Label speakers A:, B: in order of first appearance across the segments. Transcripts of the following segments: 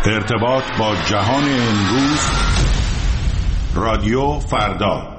A: ارتباط با جهان امروز، رادیو فردا.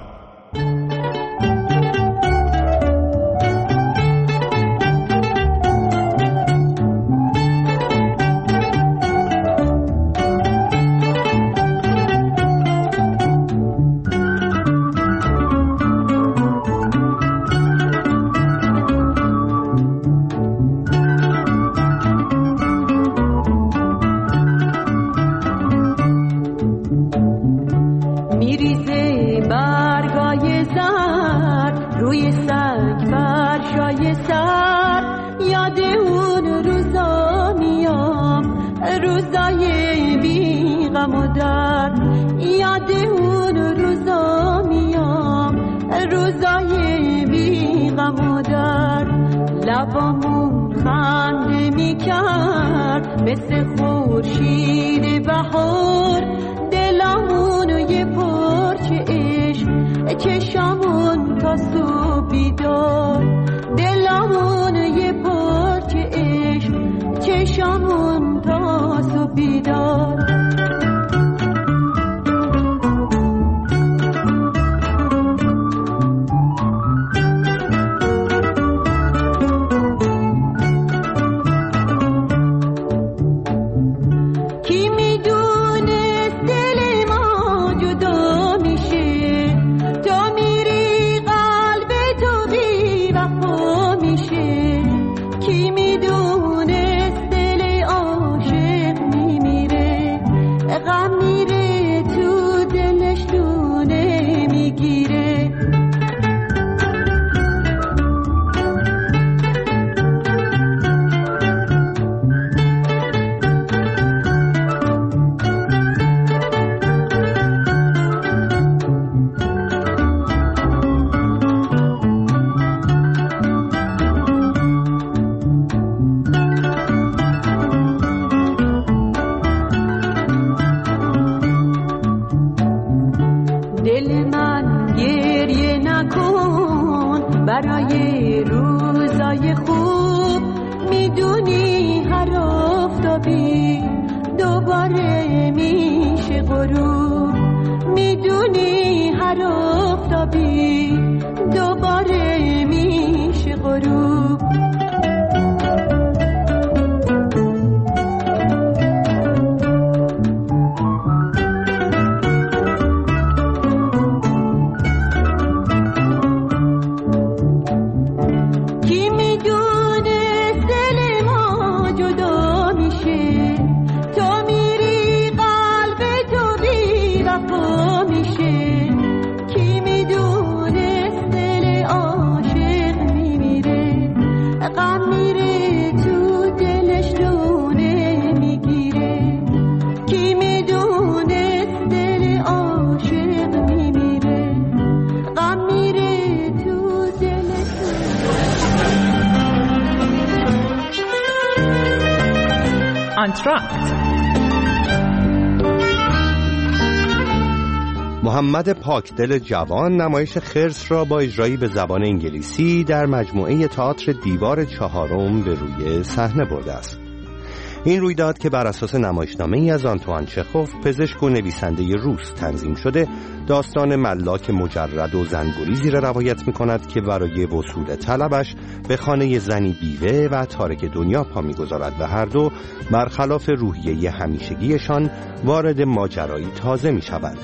B: محمد پاکدل جوان نمایش خرس را با اجرایی به زبان انگلیسی در مجموعه تئاتر دیوار چهارم به روی صحنه برده است. این رویداد که بر اساس نمایشنامه‌ای از آنتوان چخوف، پزشک و نویسنده روس تنظیم شده، داستان ملاک مجرد و زنگوریزی را روایت می‌کند که برای وصول طلبش به خانه زنی بیوه و تارک دنیا پا می‌گذارد و هر دو برخلاف روحیه همیشگیشان وارد ماجرایی تازه می‌شوند.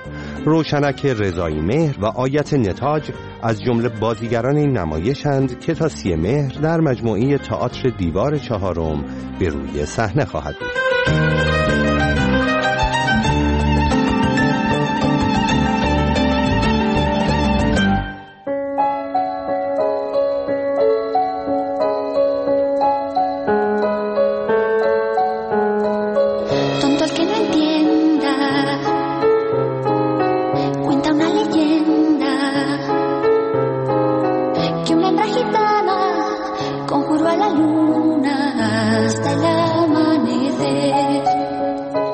B: روشنک رضایی مهر و آیت نتاج از جمله بازیگران این نمایشند که تا 30 مهر در مجموعه تئاتر دیوار چهارم به روی صحنه خواهد بود.
C: Conjuró a la luna hasta el amanecer.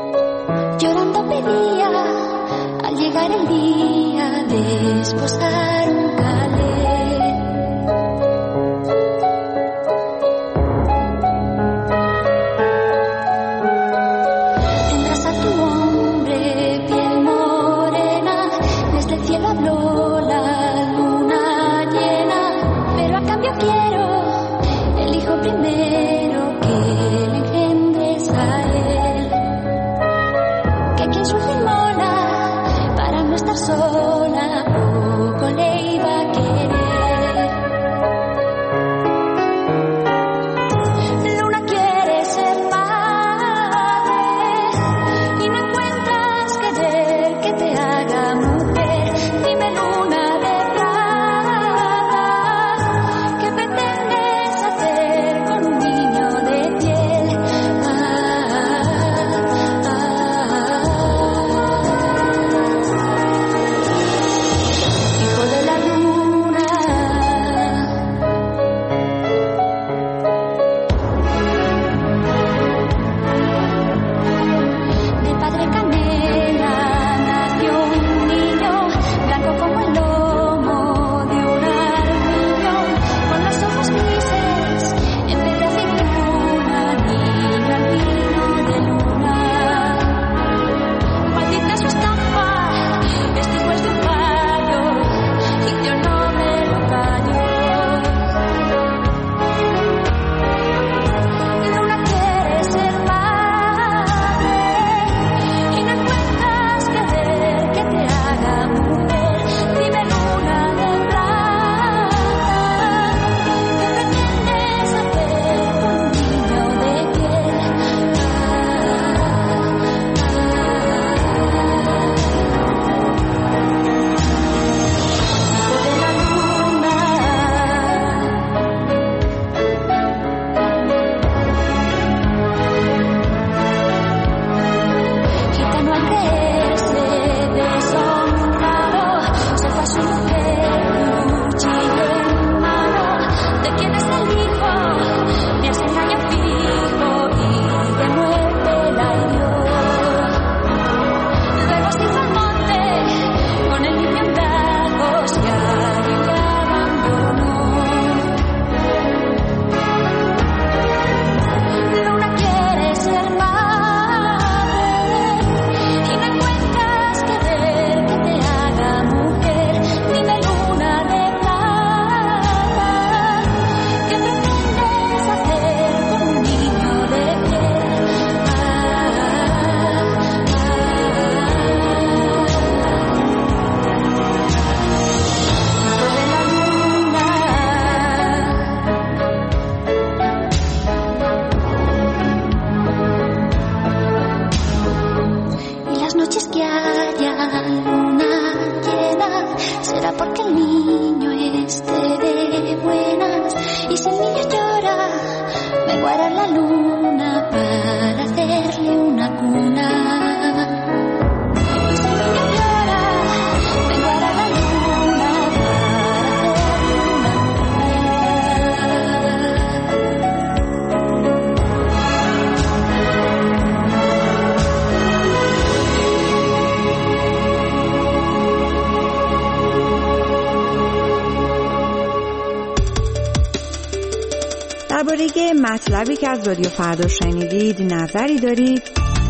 C: مطلبی که از رادیو فردا شنیدید نظری دارید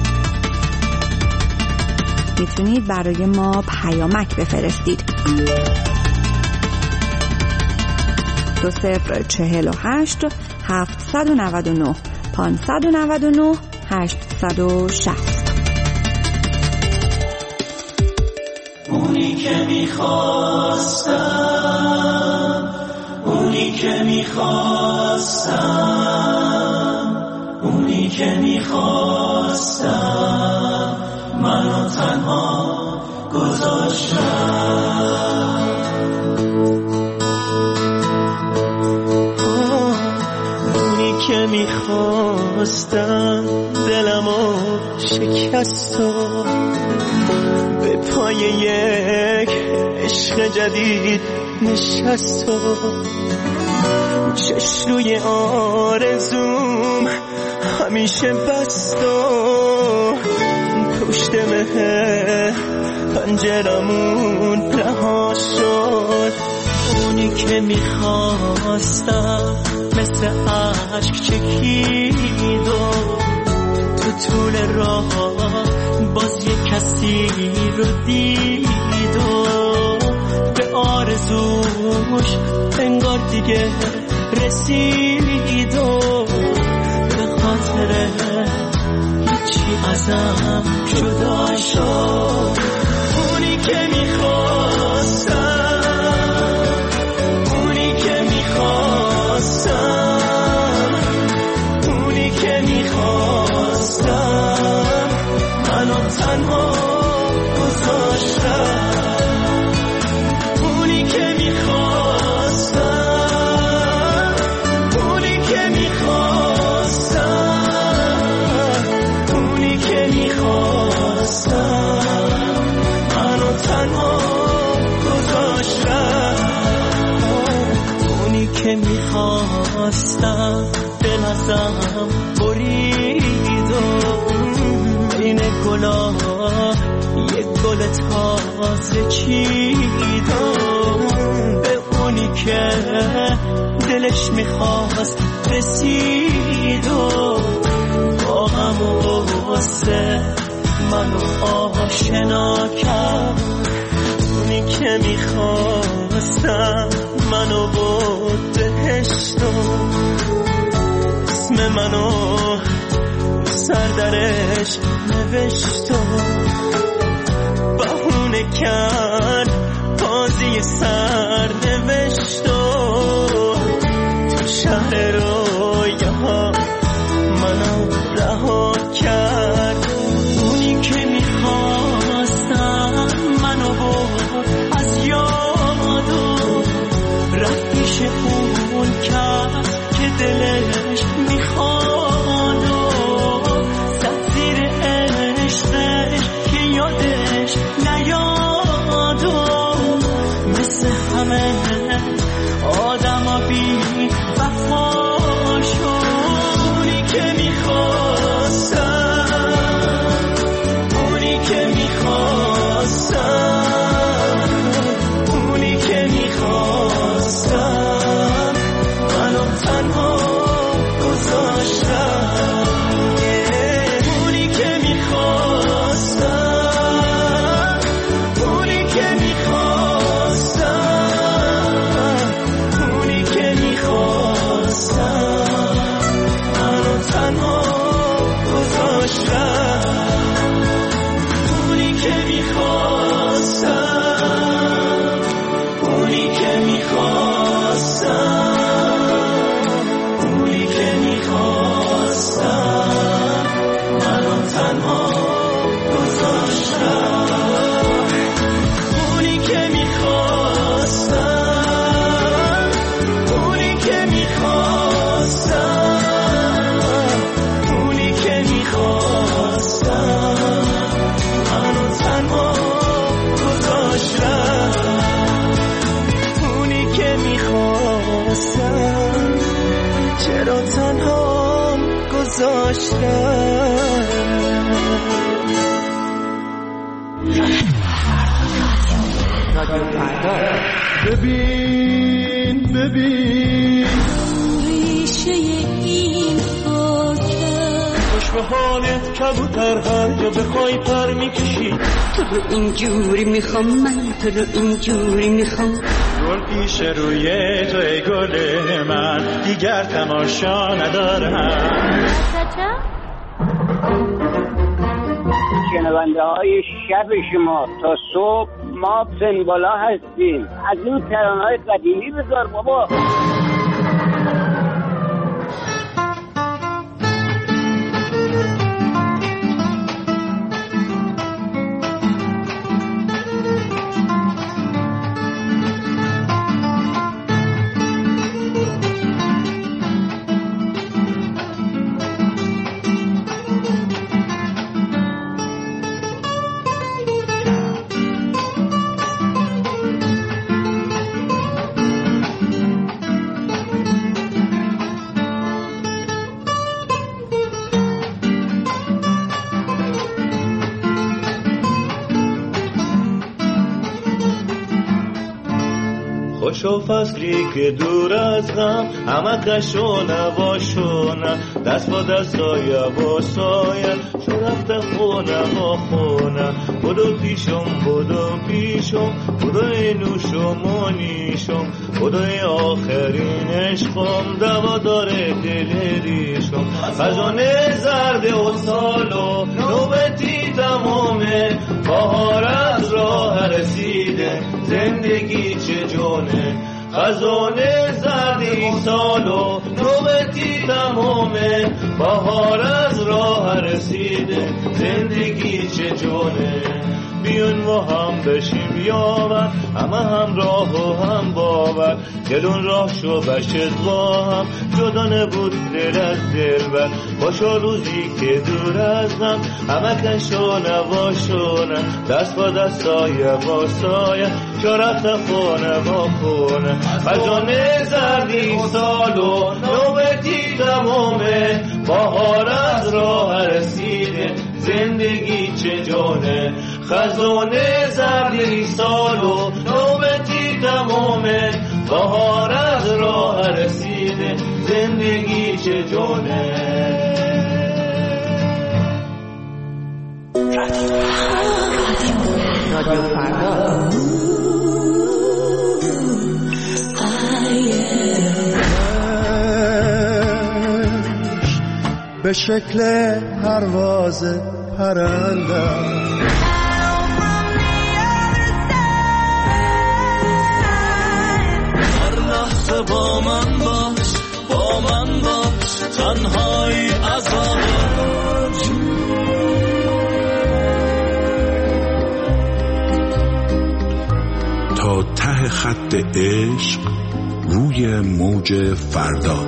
C: میتونید برای ما پیامک بفرستید. 2048 799 599 860.
D: اونی که میخواستم، اونی که میخواستم، اونی که میخواستم منو تنها گذاشتم. اونی که میخواستم دلمو شکست و به پای یک عشق جدید نشست و چشم روی آرزوم همیشه بست و پشت مه پنجرمون رها شد. اونی که میخواستم مثل عشق چکید و تو طول راه باز یک کسی رو دید و به آرزوش انگار دیگه رسید و به خاطر هیچی ازم جدا شد. اونی که میخواستم، اونی که میخواستم، اونی که میخواستم منو تنها گذاشتم. اونی که میخواستم، اونی که میخواستم، اونی که میخواستم منو تنها گذاشتم. اونی که میخواستم دل ازم برید و بین گلا یک گل تازه چید و به اونی که دلش میخواست رسید و با هم و واسه منو آشنا کرد. اونی که میخواستم منو بود بهشت و اسم منو سر درش نوشت و بهونه کرد بازی سر نوشت و تو شهر رویاها منو رها کرد. اونی که میخواستم منو برد از یاد و رفت پیش اون کرد که دلش میخواد و زد زیر عشقش که یادش نیاد و مثل همه آدم ها بی وفا شد. اونی که میخواستم، اونی که میخواستم، اونی که میخواستم منو تنها گذاشتم. اونی که میخواستم، اونی که میخواستم، اونی که میخواستم منو تنها گذاشتم. اونی که میخواستم، اونی که میخواستم، اونی که میخواستم منو تنها گذاشتم. اونی که میخواستم، اونی که میخواستم، اونی که میخواستم منو تنها گذاشتم. اونی که میخواستم چرا تنها گذاشتم.
E: ببین ببین
D: ریشه این تو حالت کبوتر هر جا بخوای پر میکشی.
E: تو رو اینجوری میخوام من، تو رو اینجوری میخوام.
F: گل پیش روی توی گل من، دیگر تماشا ندارم.
G: شنونده های شب شما تا صبح ما سنبالا هستیم. از این ترانه‌های قدیمی بذار بابا.
F: خوشو فصلی که دور از غم، همه کشو نباشونه، دست با دستای با سایه، شو رفته خونه با خونه. بدو پیشم بدو اینوشم و نیشم، بدو آخرین عشقم، دوا داره دل ریشم. خزانه زرد و سالو نوبتی تمامه، بهار از راه رسیده، زندگی چه جونه. خزانه زردی سالو نوبتی تمامه، بهار از راه رسیده، زندگی چه جونه. بیون و هم بشیم یاور، همه هم راه و هم باور، دلون راه شو بشت با هم، جدا نبود دل از دل بر. باشو روزی که دور از هم، همه کشو نباشونه، دست با دستای با سایه، شرفت خونه با خونه. خزانه زردی سالو نوبتی تمامه، بهار از راه رسیده، زندگی چه جونه. خزانه زردی سالو نوبتی تمامه، بهار از راه رسیده، زندگی چه جونه.
E: رادیو فردا
D: به شکل پرواز پرنده، هر لحظه با من باش تنهایی عذاب.
A: تا ته خط عشق روی موج فردا.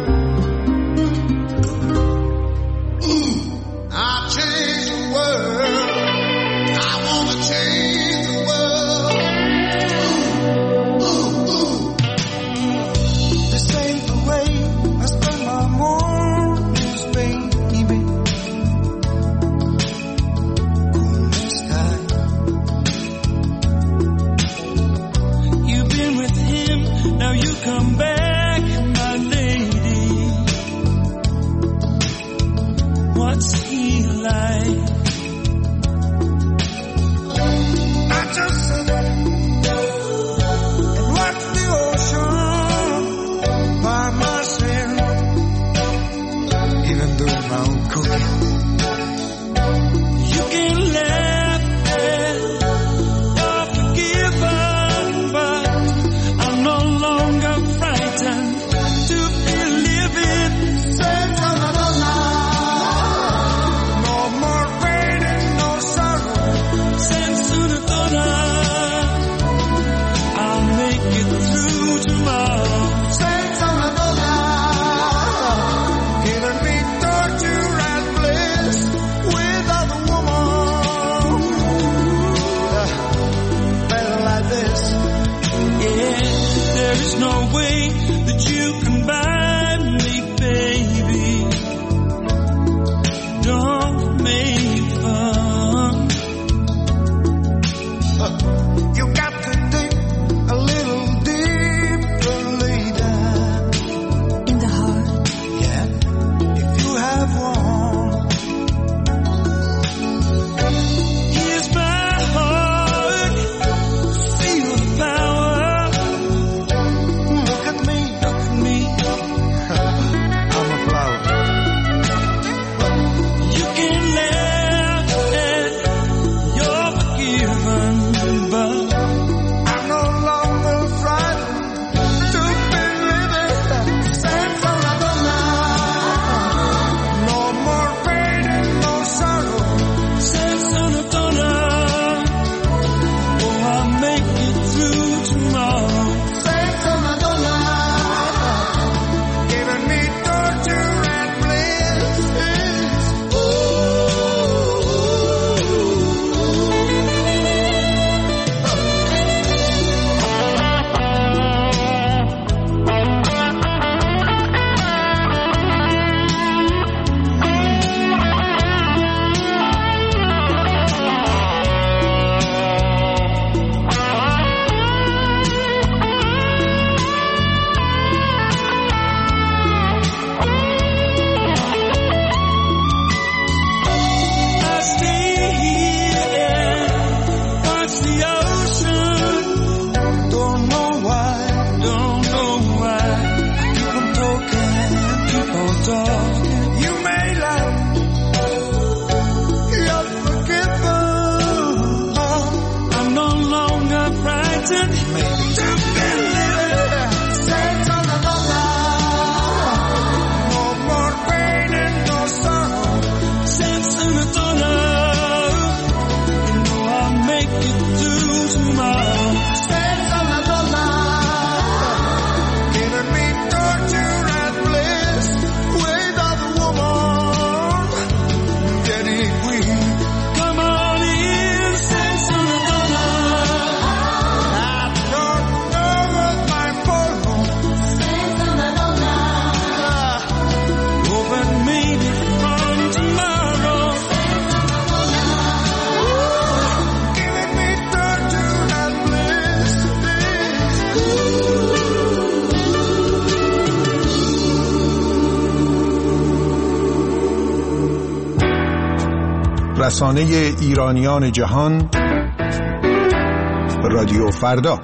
D: Now you come back, my lady.
H: tomorrow. Sense another life, giving me torture and bliss. Without the woman, getting weak. Come on in, sense another life. I don't know what my follow. Sense another life, open me from tomorrow. Sense another life, giving me torture and bliss.
I: رسانه ایرانیان جهان، رادیو فردا.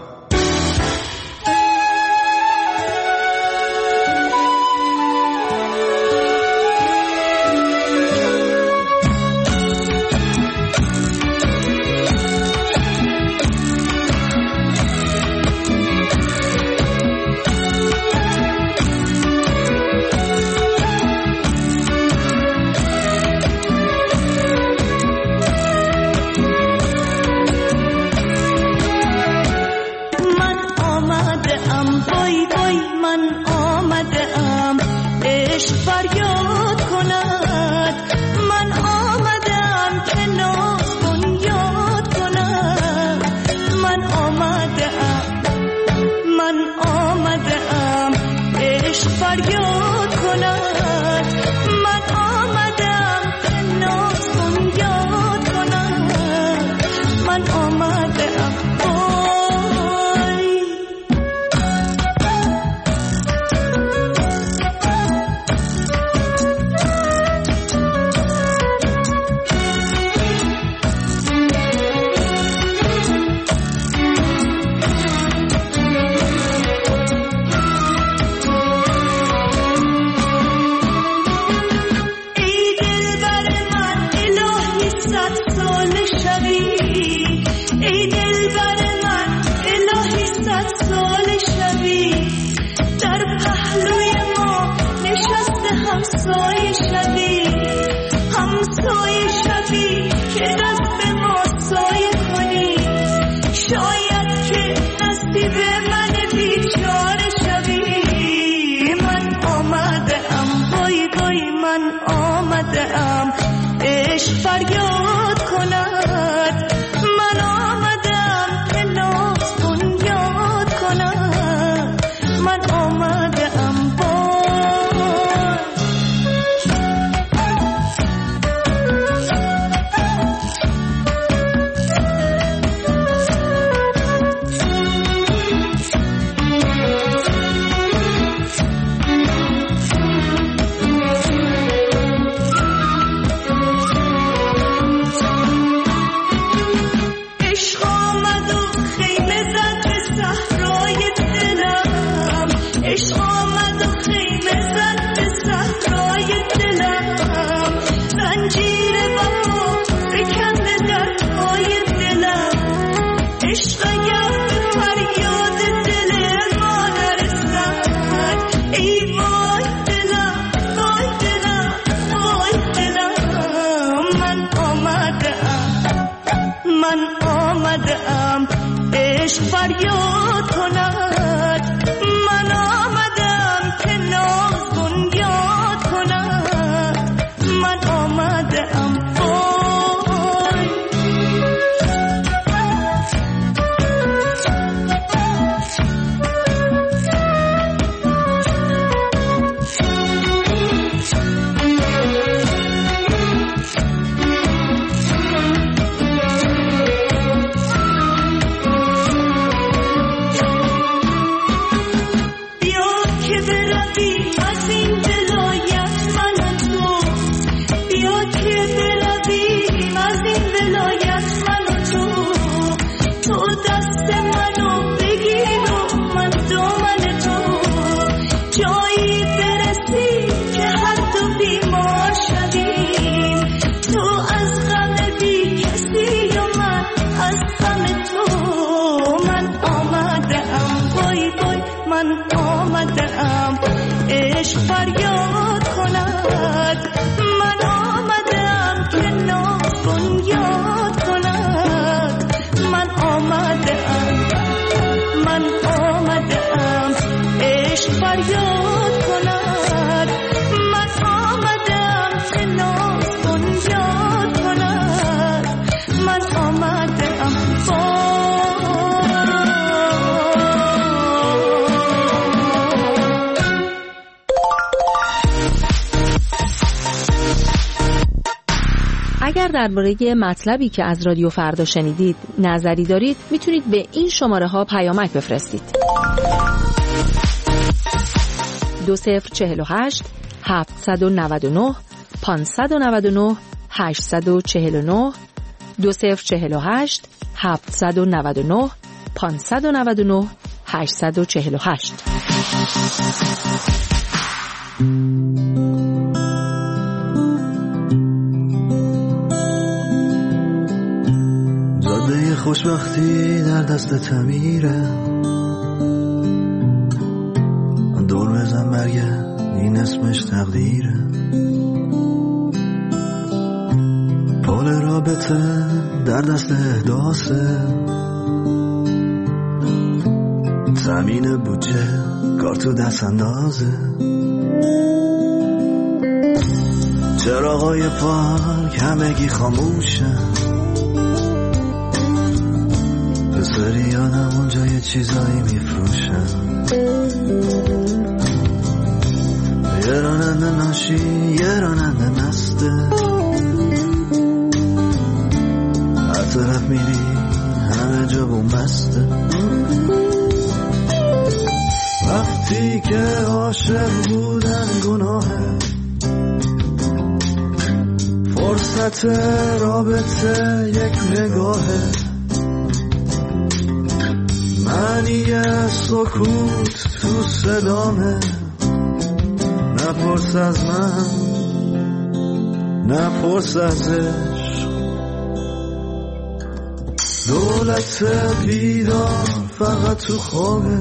H: آمدم عشق فریاد کند، من آمدم که ناز بنیاد کند، من آمدم
J: درباره مطلبی که از رادیو فردا شنیدید نظری دارید میتونید به این شماره ها پیامک بفرستید. 2048 799 599 849 2048 799 599 848.
K: جاده خوشبختی در دست تعمیره، دور بزن برگرد این اسمش تقدیره، پول رابطه در دست احداثه، تامین بودجه کار تو دست اندازه، چراغای پارک همگی خاموشن، پسری یادم اونجا یه چیزایی میفروشن، یه راننده ناشی یه راننده مسته، هر طرف میری همه جا بومبسته، وقتی که عاشق بودن گناهه، فرصت رابطه یک نگاهه، معنی سکوت تو صدامه، نپرس از من نپرس از عشق، دولت بیدار فقط تو خوابه،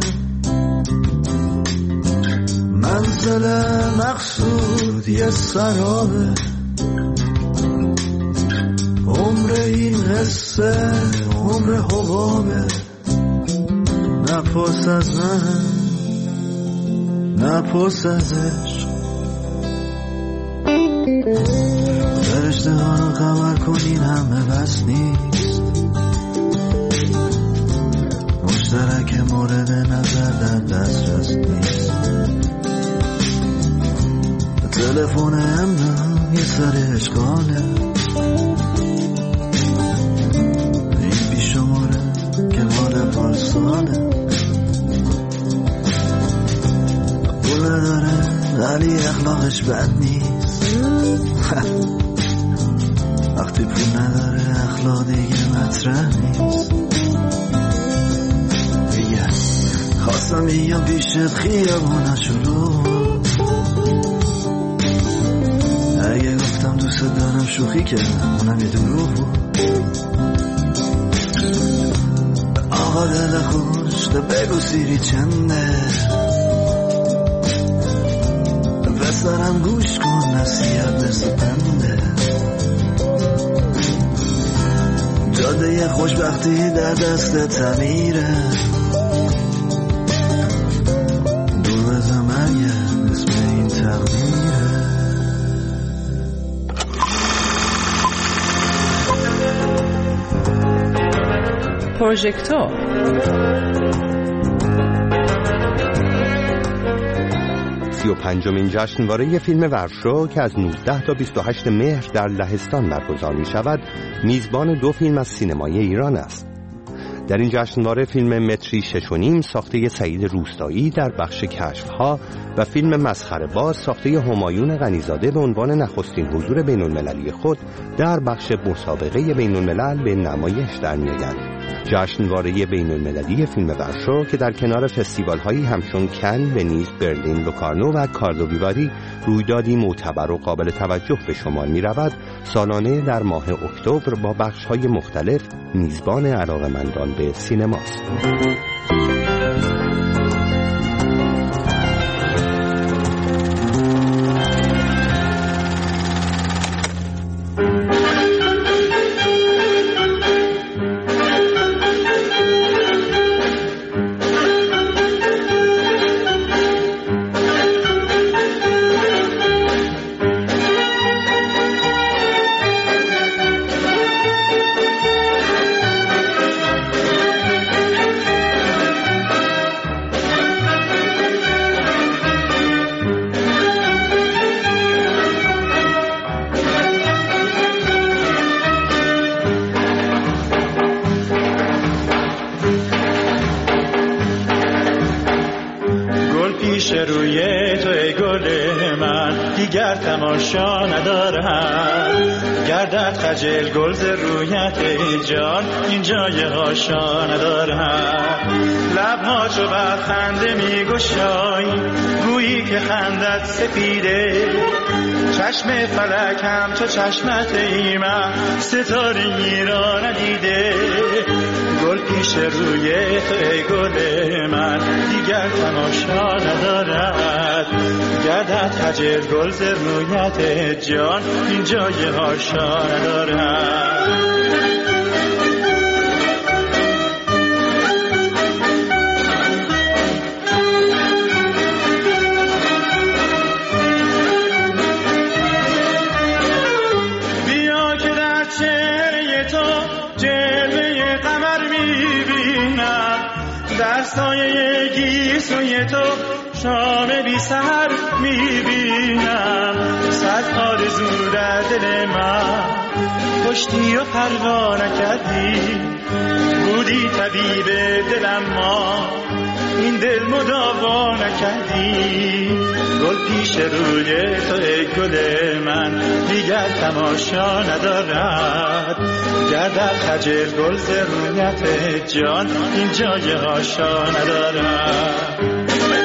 K: منزل مقصود یه سرابه، عمر این قصه عمر حبابه، نپرس از من نپرس از عشق، فرشته ها رو خبر کنین همه بس نیست، مشترک مورد نظر در دسترس نیست، تلفن امنم یه سر اشکاله، این بی شماره که مال پارساله، پول نداره ولی اخلاقش بد نیست، وقتی پول نداره اخلاق دیگه مطرح نیست، دیگه خواستم بیام پیشت خیابونا شروع، اگه گفتم دوست دارم شوخی کردم اونم یه دروغ بود، آقا دل خوش تو بگو سیری چنده، پسرم گوش کن نصیحت مثل پنده، جاده خوشبختی در دست تعمیره، دور بزن مرگه اسم این تقدیره.
J: پروژکتور
B: 35مین جشنواره فیلم ورشو که از 19 تا 28 مهر در لهستان برگزار می شود میزبان 2 فیلم از سینمای ایران است. در این جشنواره فیلم متری 6.5 ساخته سعید روستایی در بخش کشف‌ها و فیلم مسخره باز ساخته همایون غنیزاده به عنوان نخستین حضور بین‌المللی خود در بخش مسابقه بین‌الملل به نمایش در می‌آید. جشنواره بین‌المللی فیلم ورشو که در کنار فستیوال‌هایی همچون کن، ونیز، برلین، لوکارنو و کاردوویواری رویدادی معتبر و قابل توجه به شمار می‌رود، سالانه در ماه اکتبر با بخش‌های مختلف میزبان علاقه‌مندان به سینماست.
F: دیگر تماشا ندارد. گردد خجل گل ز رویت جان این جای هاشا ندارد. لبها چو بر خنده می گشایی گویی که خندت سپیده، چشم فلک هم چو چشمت ایمن ستاره‌ای را ندیده. گل پیش روی تو ای گل من دیگر تماشا ندارد. گردد خجل گل ز رویت جان این جای هاشا ندارد. در سایه گیسوی تو شام بی سحر میبینم. صد آرزو در دل من کشتی و پروا نکردی. بودی طبیب دلم ما این دل مداوا نکردی. گل پیش روی تو ای گل من دیگر تماشا ندارد. گردد خجل گل ز رویت جان این جای هاشا ندارد.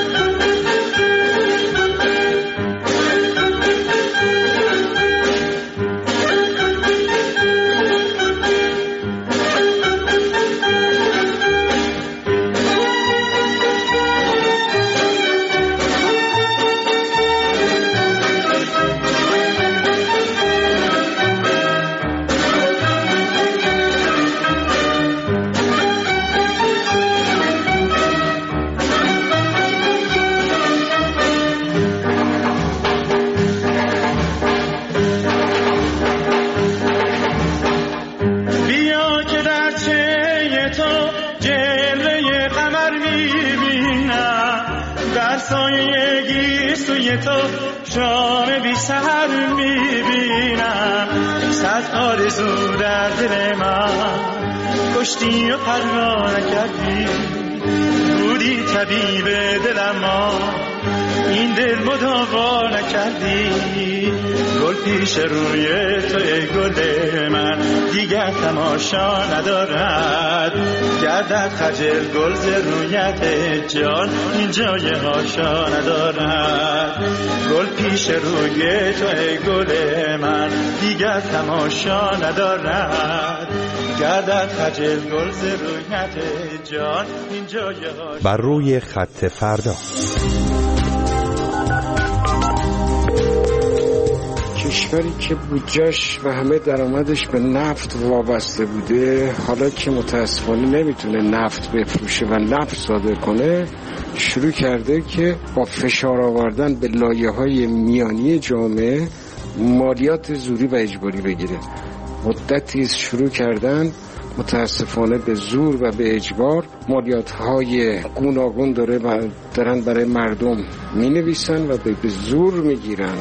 F: تو شام بی سحر میبینم. صد آرزو در دل من کشتی و پروا نکردی. بودی طبیب دلم ما این دل مداوا نکردی. گل پیش روی تو ای گل من دیگر تماشا ندارد. گردد خجل گل ز رویت جان این جای هاشا ندارد. گل پیش روی تو ای گل من دیگر تماشا ندارد. گردد خجل گل ز رویت جان این جای هاشا.
B: بر روی خط فردا.
L: کشوری که بودجه‌اش و همه درآمدش به نفت وابسته بوده، حالا که متاسفانه نمیتونه نفت بفروشه و نفت صادر کنه، شروع کرده که با فشار آوردن به لایه‌های میانی جامعه مالیات زوری و اجباری بگیره. مدتی شروع کردن متاسفانه به زور و به اجبار مالیات‌های گوناگون دارن برای مردم می‌نویسن و به زور می‌گیرن.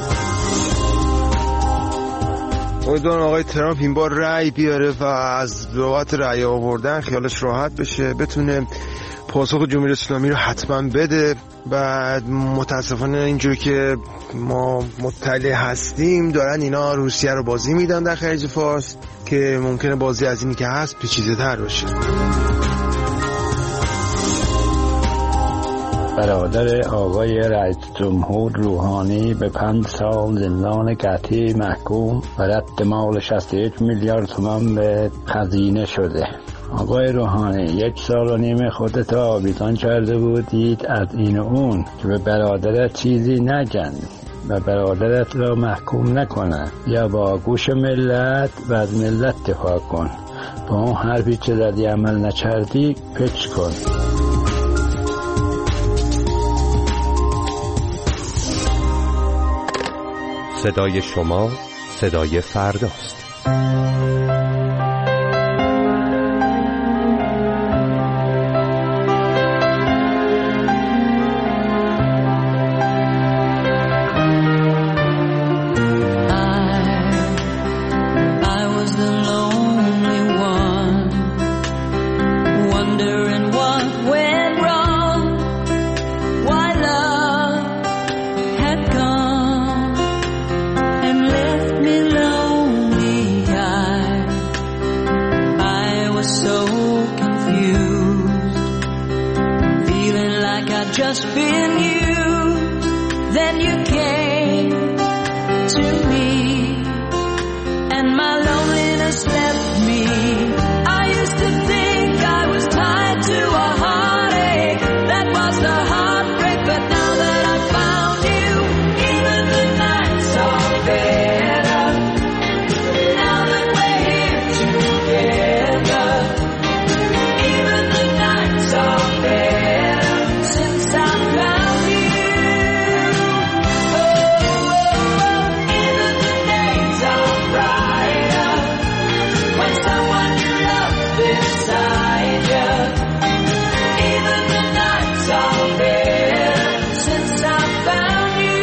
M: امیدوارم آقای ترامپ این بار رأی بیاره و از بابت رأی آوردن خیالش راحت بشه، بتونه پاسخ جمهوری اسلامی رو حتما بده. بعد متاسفانه اینجور که ما مطلع هستیم دارن اینا روسیه رو بازی میدن در خلیج فارس که ممکنه بازی از اینی که هست پیچیده‌تر باشه.
N: برادر آقای رئیس جمهور روحانی به 5 سال زندان قطعی محکوم و رد مال 61 میلیارد تومان به خزینه شده. آقای روحانی 1.5 سال خودت آویزان کرده بودید از این و اون که به برادرت چیزی نگن و برادرت را محکوم نکنن، یا با گوش ملت و از ملت دفاع کن. با اون حرفی که زدی عمل نکردی پچ کن.
B: صدای شما صدای فرداست.
O: just been you. Then you came to me, and my loneliness left me. I used to think I was tied to a heartache. That was the heartbreak, but now that I found you, even the nights are better. Now that we're here together, even the nights are better since I found you. Oh, even the days are brighter when someone you love beside you. Even the nights are better since I found you.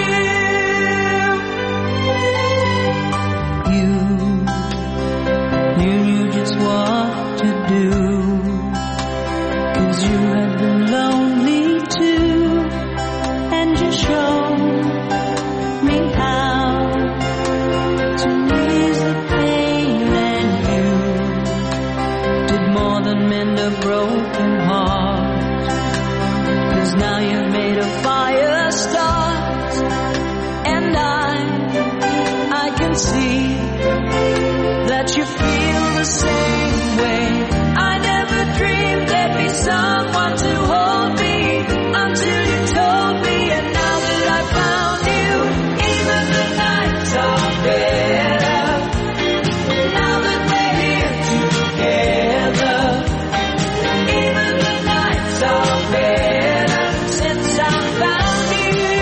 O: You knew just what to do, 'cause you had been lonely too, and you showed me how to ease the pain, and you did more than mend a broken heart, 'cause now you've made a fire start, and I can see that you feel the same way. I never dreamed there'd be someone to hold me until you told me, and now that I found you, even the nights are better. Now that we're here together, even the nights are better since I found you.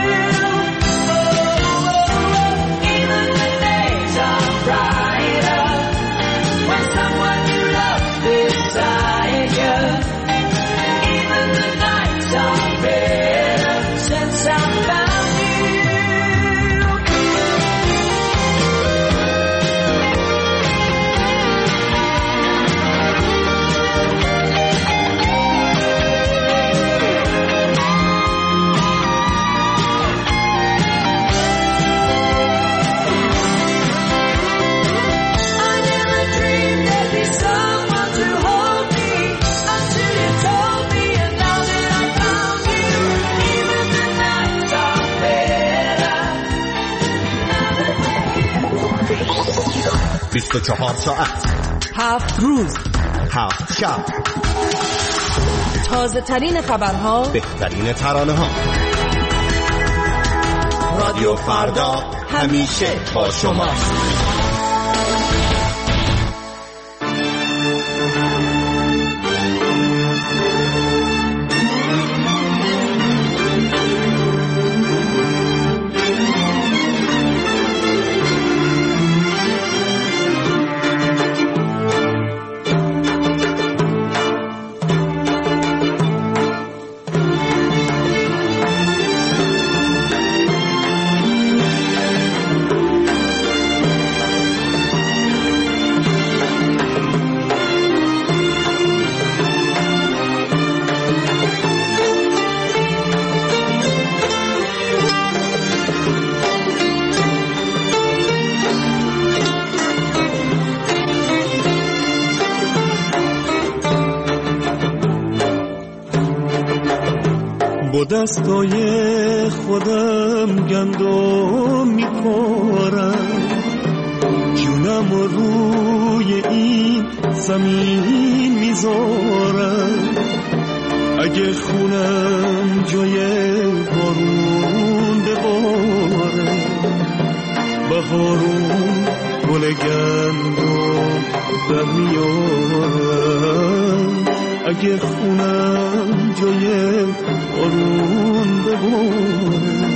O: Oh, even the days are brighter when someone you love beside you. Even the nights are better since I found you. I never dreamed there'd be someone to hold me until you told me, and now that I found you, even the nights are better.
B: 24 ساعت
J: 7 روز
B: 7 شب
J: تازه ترین خبرها،
B: بهترین ترانه ها. رادیو فردا همیشه با شما.
F: با دستای خودم گندم میکارم، جونم روی این زمین میذارم. اگه خونم جای بارون بباره، بهارون گل گندم در میارم. اگه خونم جای بارون بباره،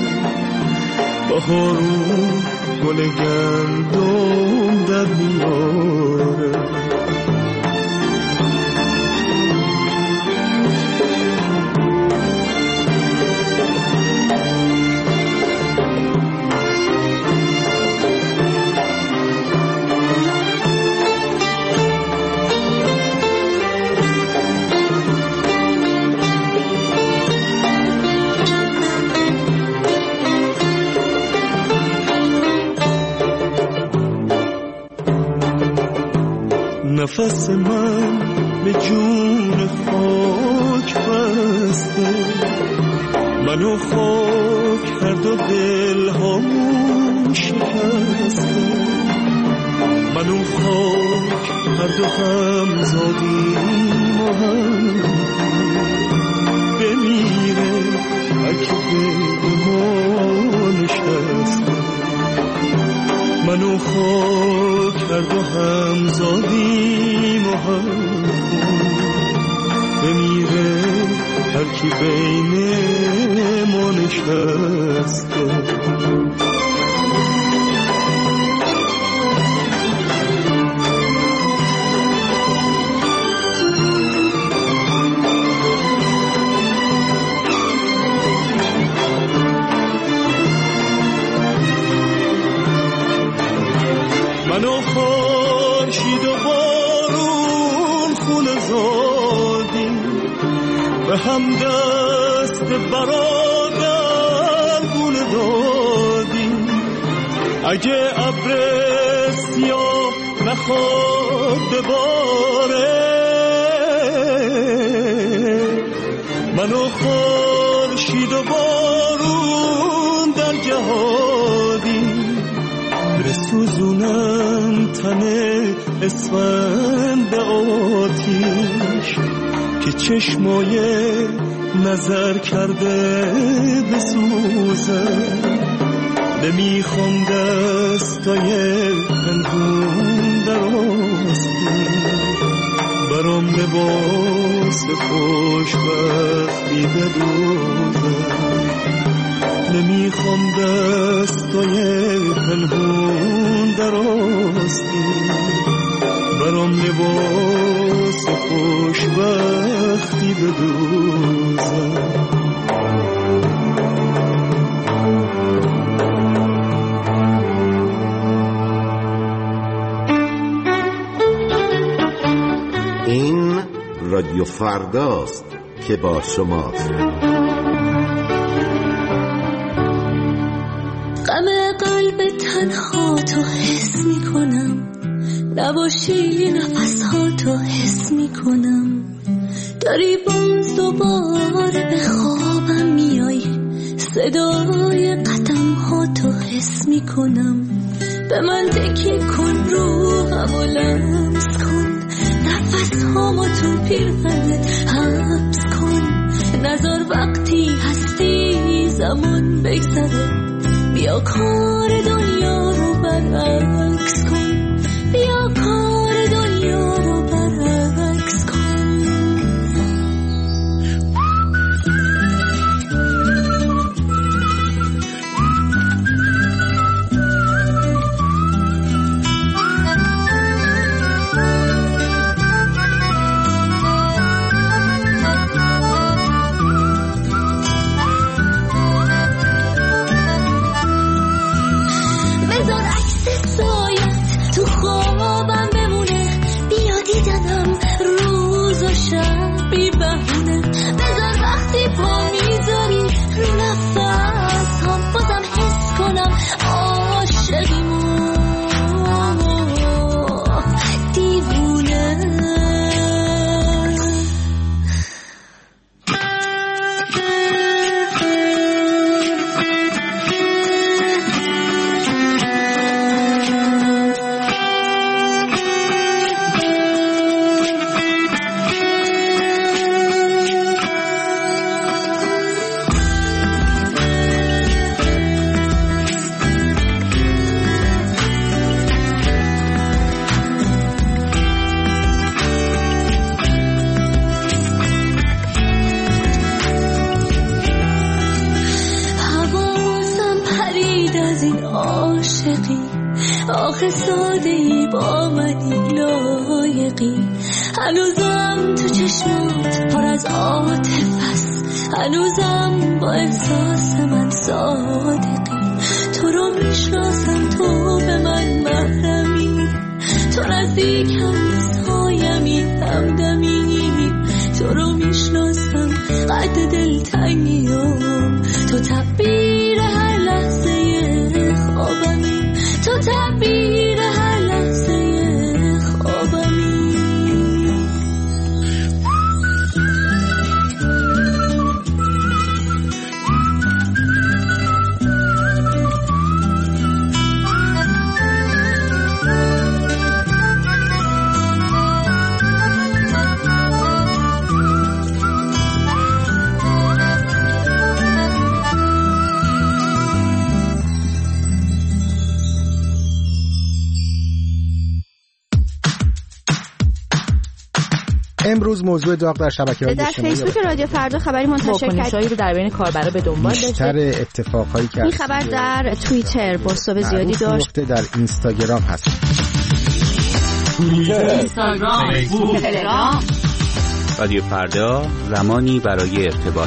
F: بهارون گل گندم در میاره. نفس من به جون خاک بسته، منو خاک کرد و دلهامون شکسته، منو خاک کرد و هم زادیم و هم بمیره هرکی به ما نشسته، منو خاک کرد و هم زادیم و هم بمیره هرکی بین ما نشسته. منو خورشید و بارون خونه زادیم، به هم دست برادر گونه دادیم، اگه ابر سیاه نخواد بباره، منو خورشید و بارون در جهادیم، بسوزونم تنه اسفند آتیش که چشمای نظر کرده بسوزه، نمیخوام دستای پنهون دراستی، برام لباس خوشبختی بدوزه، نمیخوام دستای پنهون دراستی، برام لباس خوشبختی بدوزه.
P: این رادیو فرداست که با شماست.
O: غم قلب تنها تو حس میکنم، نباشی نفسها تو حس میکنم، داری باز دوباره به خوابم میای، صدای قدم ها تو حس میکنم، به من تکیه کن روحمو لمس کن، نفس هامو تو پیرهنت حبس کن، نذار وقتی هستی زمان بگذره، بیا کار دنیا رو برعکس کن، بیا کار دنیا رو برعکس کن. آخه ساده‌ای با منی لایقی، هنوزم تو چشمات پر از عاطفه است، هنوزم با احساس من صادقی، تو رو میشناسم تو به من محرمی، تو نزدیکم سایمی همدمی، تو رو میشناسم قد دلتنگیام، تو تعبیر هر لحظه خوابمی، تو تعبیر هر لحظه خوابمی.
I: امروز موضوع داغ در شبکه‌های
Q: در فیسبوک رادیو فردا خبری منتشر
J: کرد رو در بین کاربرا به دنبال داشته.
I: بیشتر اتفاقهایی که
Q: این خبر در توییتر بازتاب زیادی داشت.
I: در اینستاگرام هست.
J: اینستاگرام، فیسبوک، تلگرام.
R: رادیو فردا، زمانی برای ارتباط.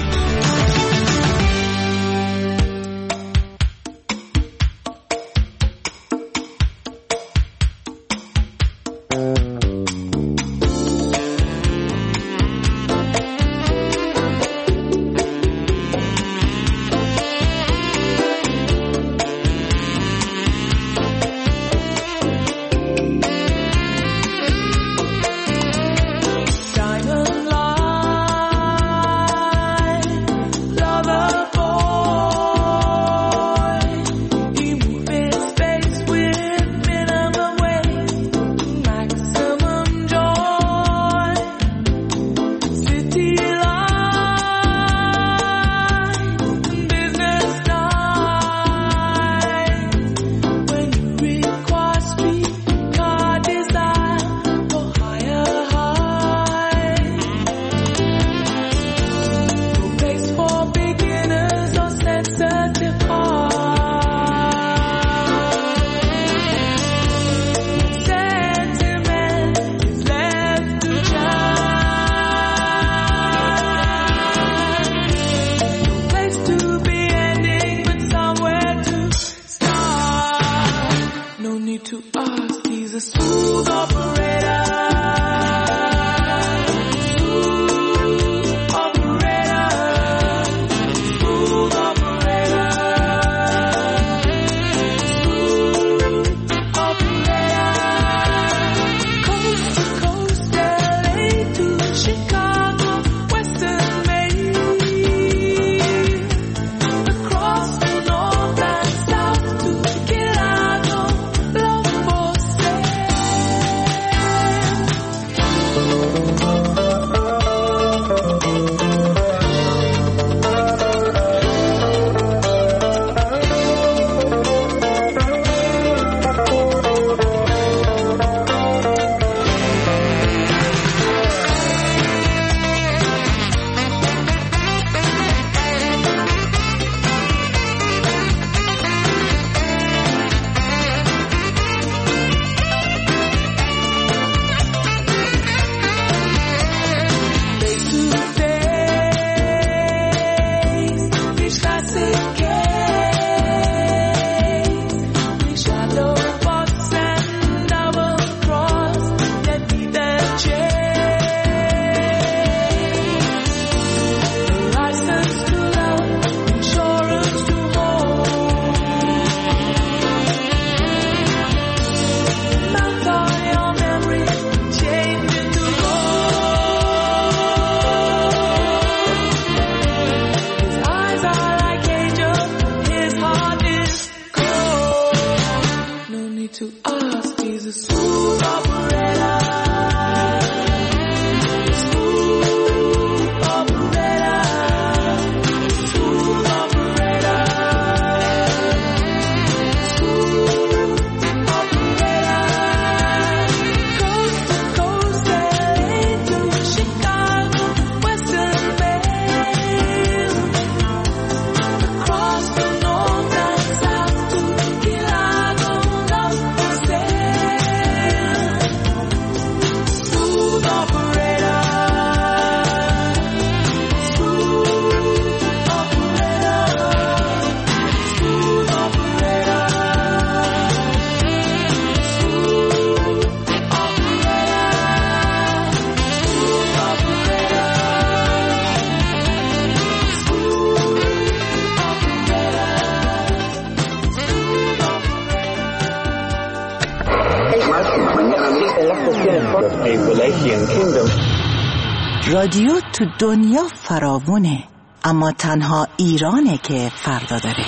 S: رادیو تو دنیا فراوونه، اما تنها ایرانه که فردا داره.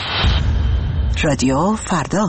S: رادیو فردا.